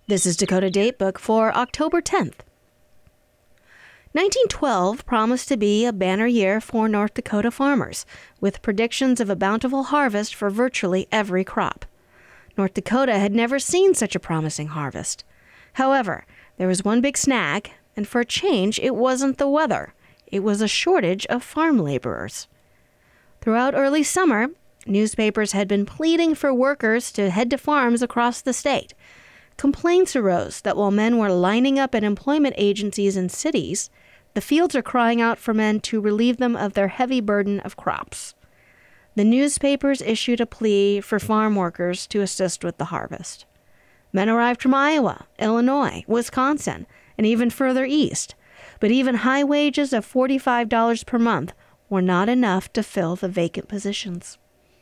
This is Dakota Datebook for October 10th. 1912 promised to be a banner year for North Dakota farmers, with predictions of a bountiful harvest for virtually every crop. North Dakota had never seen such a promising harvest. However, there was one big snag, and for a change, it wasn't the weather. It was a shortage of farm laborers. Throughout early summer, newspapers had been pleading for workers to head to farms across the state. Complaints arose that while men were lining up at employment agencies in cities, the fields are crying out for men to relieve them of their heavy burden of crops. The newspapers issued a plea for farm workers to assist with the harvest. Men arrived from Iowa, Illinois, Wisconsin, and even further east, but even high wages of $45 per month were not enough to fill the vacant positions.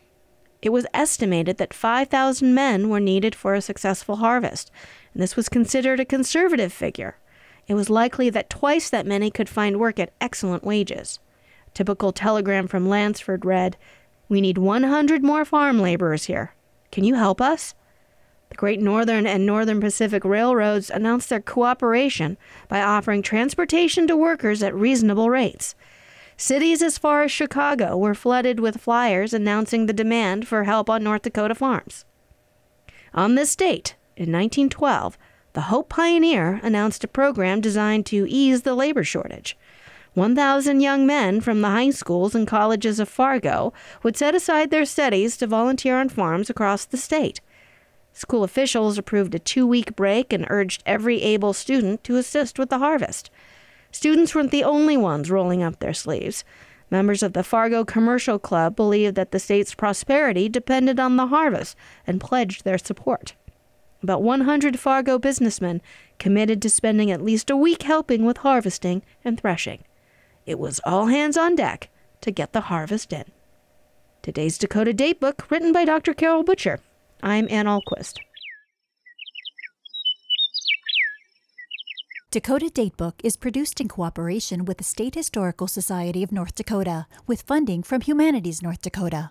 It was estimated that 5,000 men were needed for a successful harvest, and this was considered a conservative figure. It was likely that twice that many could find work at excellent wages. A typical telegram from Lansford read, "We need 100 more farm laborers here. Can you help us?" The Great Northern and Northern Pacific Railroads announced their cooperation by offering transportation to workers at reasonable rates. Cities as far as Chicago were flooded with flyers announcing the demand for help on North Dakota farms. On this date, in 1912, the Hope Pioneer announced a program designed to ease the labor shortage. 1,000 young men from the high schools and colleges of Fargo would set aside their studies to volunteer on farms across the state. School officials approved a 2-week break and urged every able student to assist with the harvest. Students weren't the only ones rolling up their sleeves. Members of the Fargo Commercial Club believed that the state's prosperity depended on the harvest and pledged their support. About 100 Fargo businessmen committed to spending at least a week helping with harvesting and threshing. It was all hands on deck to get the harvest in. Today's Dakota Datebook, written by Dr. Carol Butcher. I'm Ann Ahlquist. Dakota Datebook is produced in cooperation with the State Historical Society of North Dakota, with funding from Humanities North Dakota.